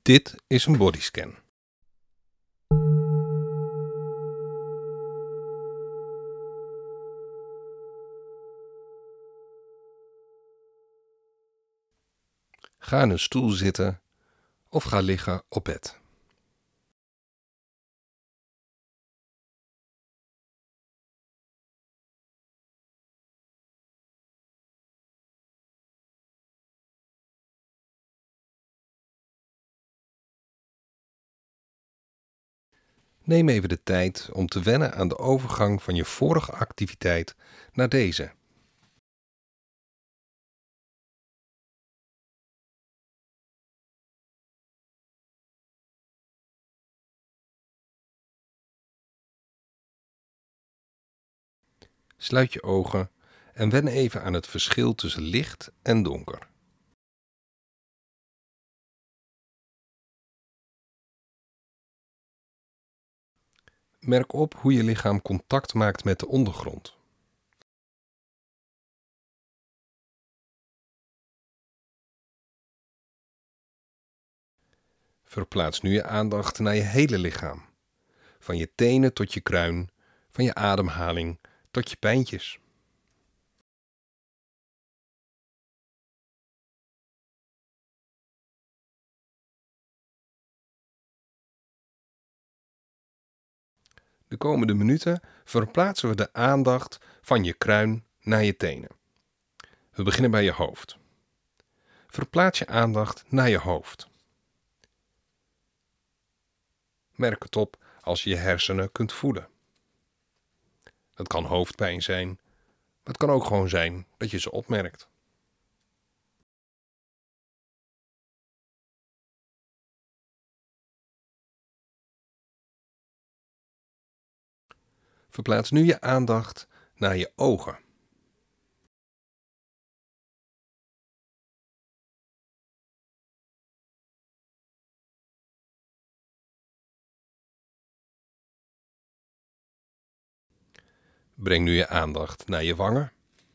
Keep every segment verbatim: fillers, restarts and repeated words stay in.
Dit is een bodyscan. Ga in een stoel zitten of ga liggen op bed. Neem even de tijd om te wennen aan de overgang van je vorige activiteit naar deze. Sluit je ogen en wen even aan het verschil tussen licht en donker. Merk op hoe je lichaam contact maakt met de ondergrond. Verplaats nu je aandacht naar je hele lichaam. Van je tenen tot je kruin, van je ademhaling tot je pijntjes. De komende minuten verplaatsen we de aandacht van je kruin naar je tenen. We beginnen bij je hoofd. Verplaats je aandacht naar je hoofd. Merk het op als je je hersenen kunt voelen. Het kan hoofdpijn zijn, maar het kan ook gewoon zijn dat je ze opmerkt. Verplaats nu je aandacht naar je ogen. Breng nu je aandacht naar je wangen.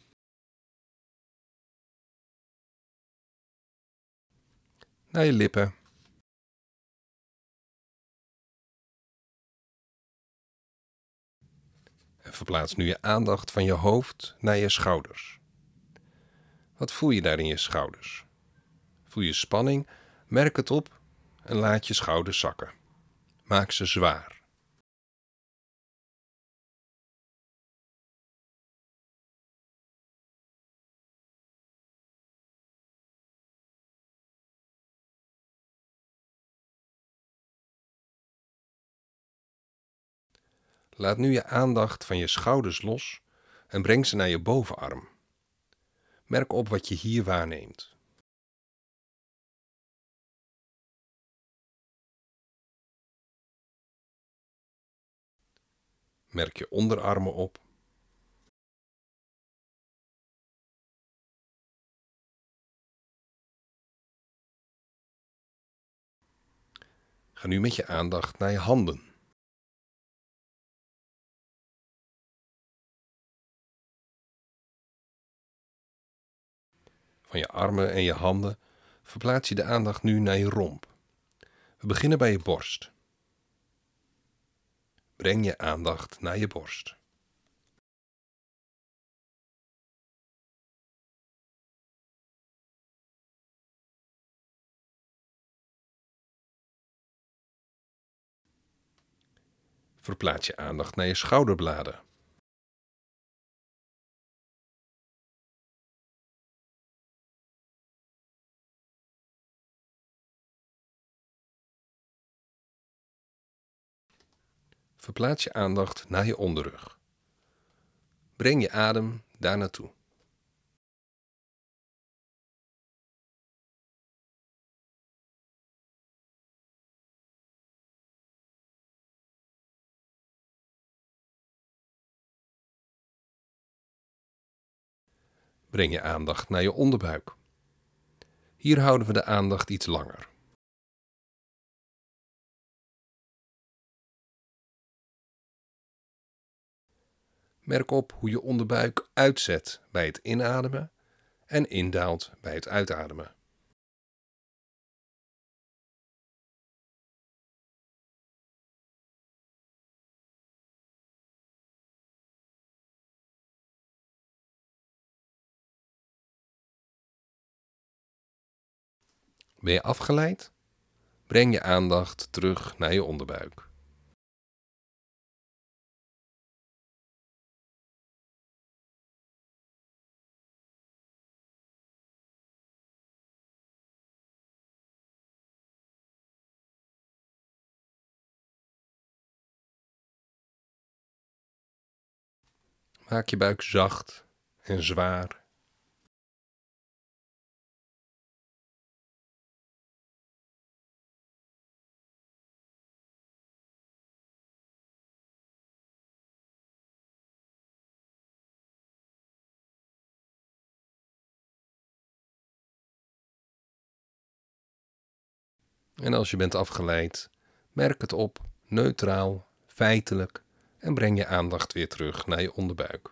Naar je lippen. En verplaats nu je aandacht van je hoofd naar je schouders. Wat voel je daar in je schouders? Voel je spanning? Merk het op en laat je schouders zakken. Maak ze zwaar. Laat nu je aandacht van je schouders los en breng ze naar je bovenarm. Merk op wat je hier waarneemt. Merk je onderarmen op. Ga nu met je aandacht naar je handen. Van je armen en je handen verplaats je de aandacht nu naar je romp. We beginnen bij je borst. Breng je aandacht naar je borst. Verplaats je aandacht naar je schouderbladen. Verplaats je aandacht naar je onderrug. Breng je adem daar naartoe. Breng je aandacht naar je onderbuik. Hier houden we de aandacht iets langer. Merk op hoe je onderbuik uitzet bij het inademen en indaalt bij het uitademen. Ben je afgeleid? Breng je aandacht terug naar je onderbuik. Maak je buik zacht en zwaar. En als je bent afgeleid, merk het op, neutraal, feitelijk en breng je aandacht weer terug naar je onderbuik.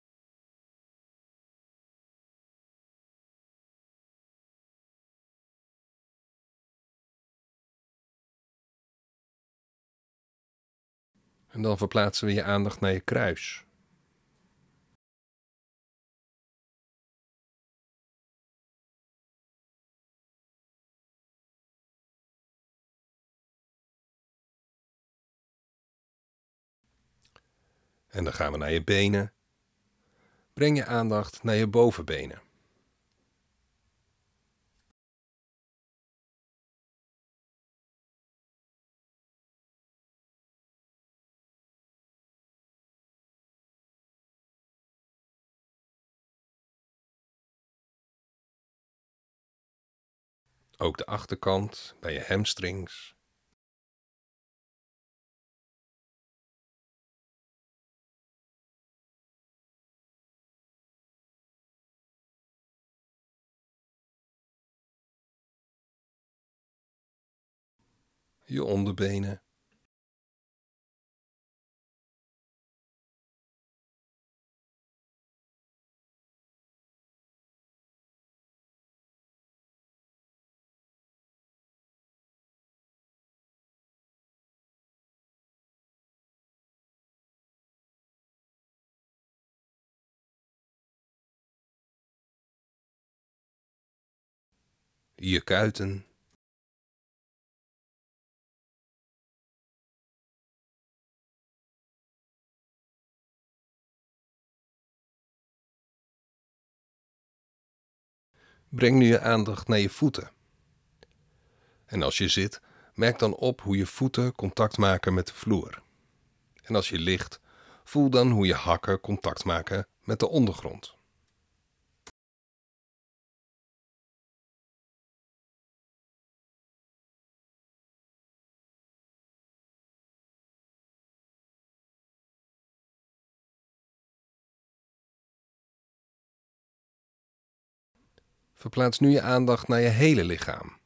En dan verplaatsen we je aandacht naar je kruis. En dan gaan we naar je benen. Breng je aandacht naar je bovenbenen. Ook de achterkant bij je hamstrings. Je onderbenen. Je kuiten. Breng nu je aandacht naar je voeten. En als je zit, merk dan op hoe je voeten contact maken met de vloer. En als je ligt, voel dan hoe je hakken contact maken met de ondergrond. Verplaats nu je aandacht naar je hele lichaam.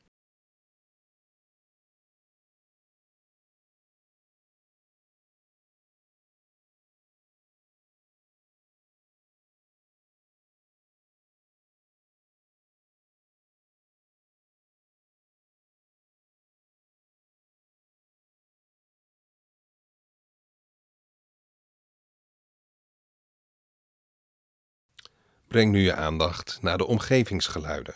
Breng nu je aandacht naar de omgevingsgeluiden.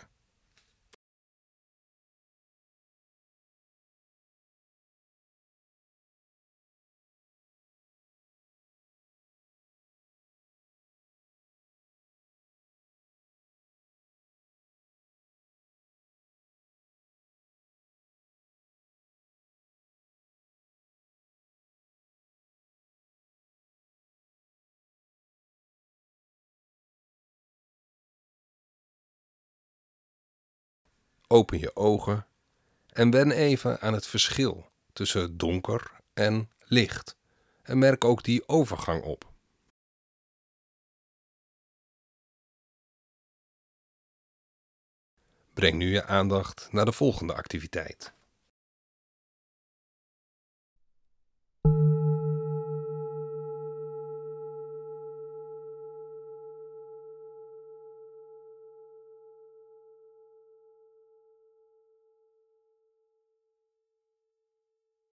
Open je ogen en wen even aan het verschil tussen donker en licht. En merk ook die overgang op. Breng nu je aandacht naar de volgende activiteit.